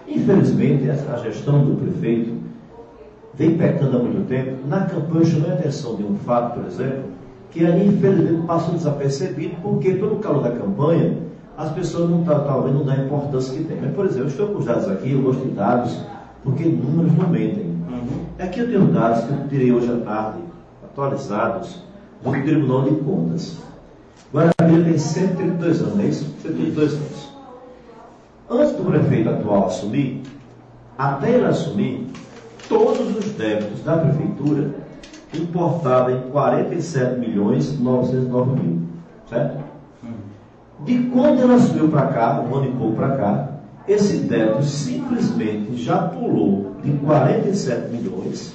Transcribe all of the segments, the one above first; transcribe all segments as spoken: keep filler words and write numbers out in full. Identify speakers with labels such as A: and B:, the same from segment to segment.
A: Infelizmente, essa, a gestão do prefeito vem pecando há muito tempo. Na campanha, eu chamei a atenção de um fato, por exemplo, que ali, infelizmente, passou desapercebido, porque pelo calor da campanha, as pessoas não tá, talvez não dão a importância que tem. Mas, por exemplo, eu estou com os dados aqui, eu gosto de dados, porque números não mentem. Uhum. Aqui eu tenho dados que eu tirei hoje à tarde, atualizados, do Tribunal de Contas. Guarabira tem cento e trinta e dois anos, é isso? cento e trinta e dois anos. Antes do prefeito atual assumir, até ele assumir, todos os débitos da prefeitura importavam em quarenta e sete milhões novecentos e nove mil, certo? De quando ele assumiu para cá, um ano e pouco para cá, esse débito simplesmente já pulou de quarenta e sete milhões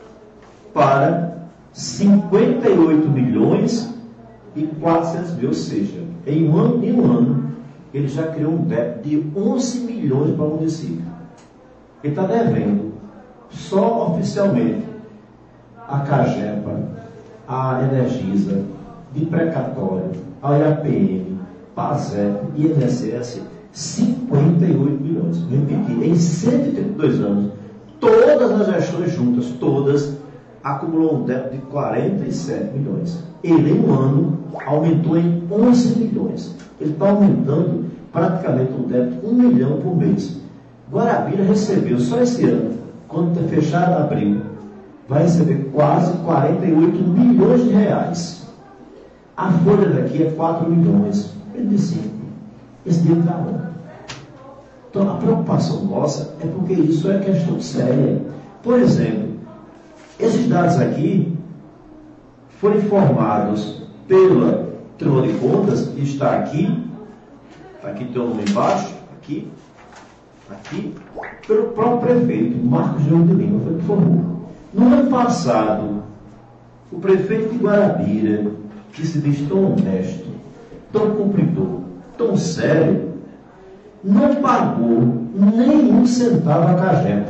A: para cinquenta e oito milhões e quatrocentos mil, ou seja, em um ano, em um ano, ele já criou um débito de onze milhões para o município. Ele está devendo, só oficialmente, a Cagepa, a Energisa, de precatório, a I A P M, PASEP e I N S S, cinquenta e oito milhões. Vou repetir, em cento e trinta e dois anos, todas as gestões juntas, todas, acumulou um débito de quarenta e sete milhões. Ele, em um ano, aumentou em onze milhões. Ele está aumentando praticamente um débito, um milhão por mês. Guarabira recebeu, só esse ano, quando está fechado em abril, vai receber quase quarenta e oito milhões de reais. A folha daqui é quatro milhões. Ele disse, esse dinheiro está bom. Então, a preocupação nossa é porque isso é questão séria. Por exemplo, esses dados aqui foram informados pela Tribunal de Contas, e está aqui, aqui tem o nome embaixo, aqui, aqui, pelo próprio prefeito, Marcos João de Lima, foi que informou. No ano passado, o prefeito de Guarabira, que se diz tão honesto, tão cumpridor, tão sério, não pagou nenhum centavo a Cagepa.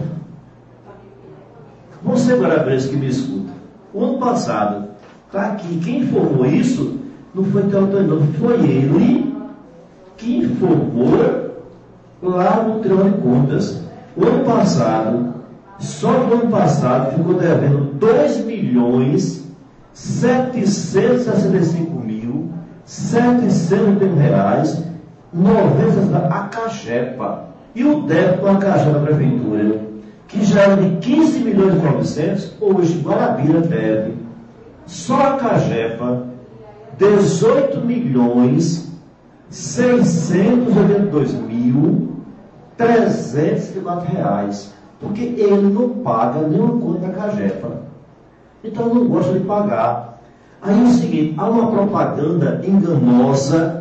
A: Você, guarabirense que me escuta, o ano passado, está aqui, quem informou isso, não foi Teotônio, não, foi ele que informou lá no Tribunal de Contas. O ano passado, só no ano passado, ficou devendo dois milhões setecentos e sessenta e cinco mil setecentos e oitenta reais noventa a Cagepa. E o débito com a Cagepa da Prefeitura, que já era de quinze milhões e novecentos, hoje Guarabira deve, só a Cagepa, dezoito milhões seiscentos e oitenta e dois mil trezentos e quatro reais. Porque ele não paga nenhuma conta da Cagepa. Então não gosta de pagar. Aí é o seguinte, há uma propaganda enganosa,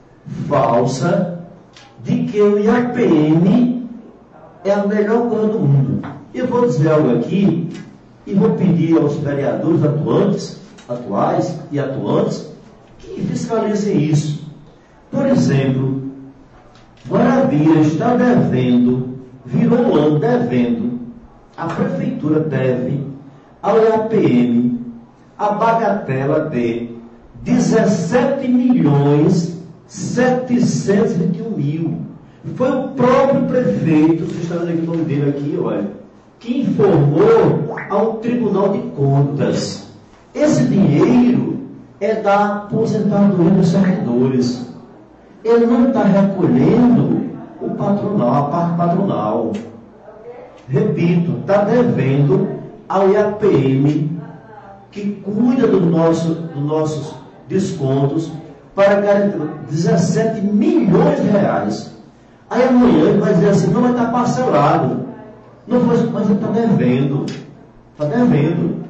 A: falsa, de que o I A P M é a melhor coisa do mundo. Eu vou dizer algo aqui e vou pedir aos vereadores atuantes, atuais e atuantes, que fiscalizem isso. Por exemplo, Guarabira está devendo, virou um ano devendo, a prefeitura deve ao I A P M a bagatela de dezessete milhões setecentos e vinte e um mil. Foi o próprio prefeito, você está vendo aqui o nome dele aqui, olha, que informou ao Tribunal de Contas. Esse dinheiro é da aposentadoria dos servidores. Ele não está recolhendo o patronal, a parte patronal. Repito, está devendo ao I A P M, que cuida do nosso, dos nossos descontos, para garantir dezessete milhões de reais. Aí amanhã ele vai dizer assim, não vai estar parcelado. Não foi, mas ele está devendo. Está devendo.